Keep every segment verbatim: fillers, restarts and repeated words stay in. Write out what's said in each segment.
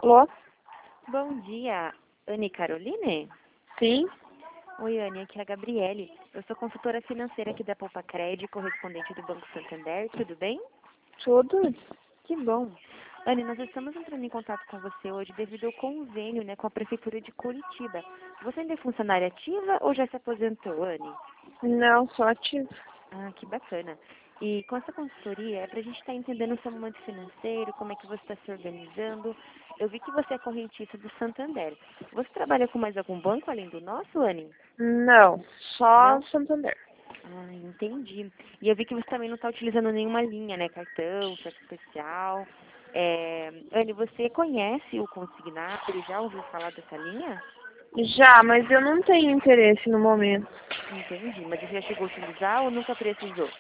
Alô? Bom dia, Anne Caroline? Sim? Oi, Anne, aqui é a Gabriele. Eu sou consultora financeira aqui da Poupa Cred, correspondente do Banco Santander. Tudo bem? Tudo? Que bom. Anne, nós estamos entrando em contato com você hoje devido ao convênio, né, com a Prefeitura de Curitiba. Você ainda é funcionária ativa ou já se aposentou, Anne? Não, só ativo. Ah, que bacana. E com essa consultoria é para a gente estar entendendo o seu momento financeiro, como é que você está se organizando. Eu vi que você é correntista do Santander. Você trabalha com mais algum banco além do nosso, Anne? Não, só Não? Santander. Ah, entendi. E eu vi que você também não está utilizando nenhuma linha, né? Cartão, cheque especial. É... Anne, você conhece o consignável? Já ouviu falar dessa linha? Já, mas eu não tenho interesse no momento. Entendi. Mas você já chegou a utilizar ou nunca precisou?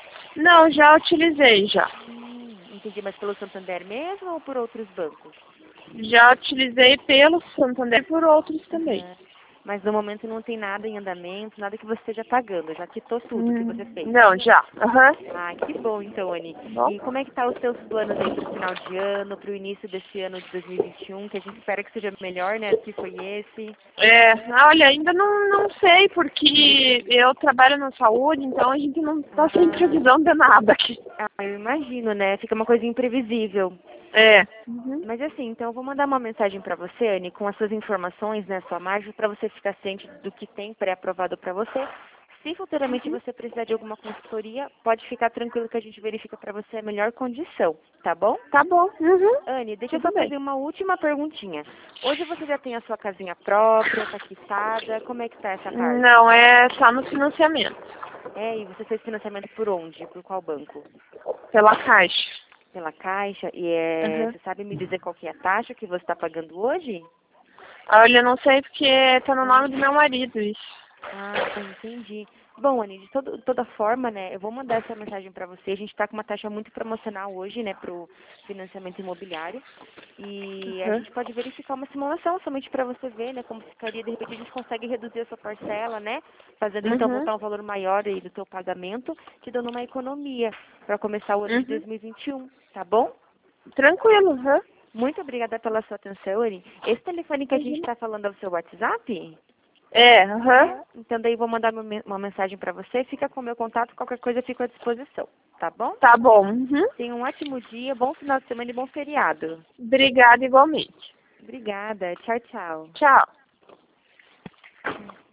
Não, já utilizei, já. Hum, entendi. Mas pelo Santander mesmo ou por outros bancos? Já utilizei pelo Santander e por outros também. Aham. Mas no momento não tem nada em andamento, nada que você esteja pagando. Já quitou tudo que você Hum, fez. não, já. Aham. Ah, que bom então, Anny. Tá bom? E como é que tá os seus planos aí para o final de ano, para o início desse ano de dois mil e vinte e um, que a gente espera que seja melhor, né, se foi esse? É, olha, ainda não, não sei, porque eu trabalho na saúde, então a gente não tá sem Ah, previsão de nada aqui. ah, eu imagino, né? Fica uma coisa imprevisível. É. Uhum. Mas assim, então eu vou mandar uma mensagem para você, Anny, com as suas informações, né, sua margem, para você ficar ciente do que tem pré-aprovado para você. Se futuramente Uhum. você precisar de alguma consultoria, pode ficar tranquilo que a gente verifica para você a melhor condição, tá bom? Tá bom. Uhum. Anne, deixa eu Tudo só bem. fazer uma última perguntinha. Hoje você já tem a sua casinha própria, tá quitada, como é que tá essa parte? Não, é só no financiamento. É, e você fez financiamento por onde? Por qual banco? Pela Caixa. Pela Caixa? E é, Uhum. você sabe me dizer qual que é a taxa que você está pagando hoje? Olha, eu não sei porque tá no Não? nome do meu marido isso. Ah, entendi. Bom, Anny, de todo, toda forma, né, eu vou mandar essa mensagem para você. A gente está com uma taxa muito promocional hoje, né, para o financiamento imobiliário. E a Uhum. gente pode verificar uma simulação somente para você ver, né, como ficaria. De repente a gente consegue reduzir a sua parcela, né, fazendo então Uhum. voltar um valor maior aí do teu pagamento, te dando uma economia para começar o ano de Uhum. dois mil e vinte e um, tá bom? Tranquilo, uhum. Muito obrigada pela sua atenção, Anny. Esse telefone que a gente Uhum. está falando é o seu WhatsApp? É, aham. É. Então daí vou mandar uma me- uma mensagem para você, fica com o meu contato, qualquer coisa eu fico à disposição, tá bom? Tá bom. Uhum. Tenha um ótimo dia, bom final de semana e bom feriado. Obrigada igualmente. Obrigada, tchau, tchau. Tchau.